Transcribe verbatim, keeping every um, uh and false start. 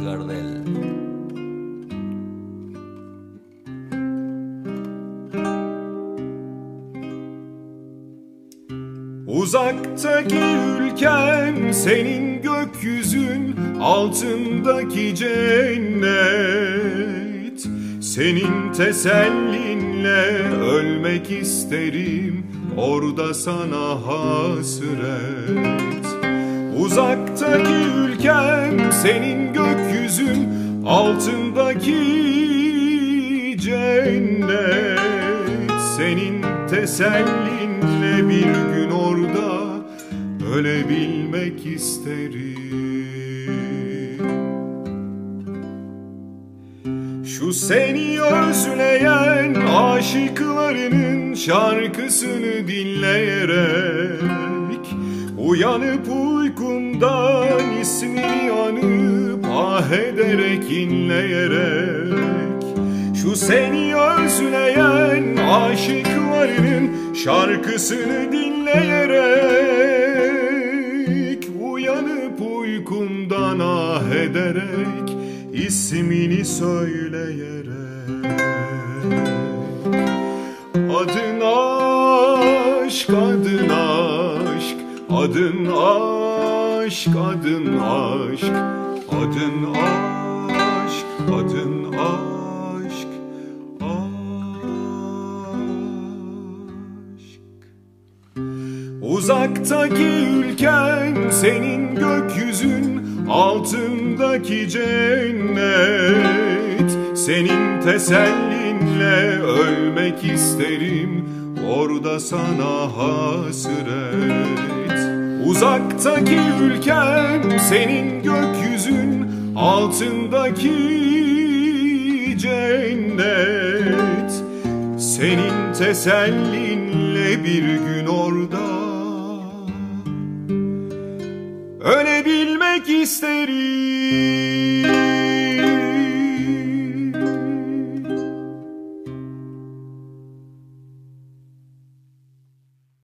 Gardel. Uzaktaki ülkem senin gökyüzün, altındaki cennet. Senin tesellinle ölmek isterim, orada sana hasret. Uzaktaki ülkem senin gökyüzün, altındaki cennet. Senin tesellinle bir gün orada ölebilmek isterim. Şu seni özleyen aşıklarının şarkısını dinleyerek, uyanıp uykumdan ismini anıp ah ederek inleyerek, şu seni özleyen aşıklarının şarkısını dinleyerek, uyanıp uykumdan ah ederek, ismini söyleyerek. Adın aşk, adın aşk, adın aşk, adın aşk, adın aşk, adın aşk, aşk. Uzaktaki ülkem senin gökyüzün, altındaki cennet. Senin tesellinle ölmek isterim, orada sana hasret. Uzaktaki ülkem senin gökyüzün, altındaki cennet. Senin tesellinle bir gün orada ölebilmek isterim.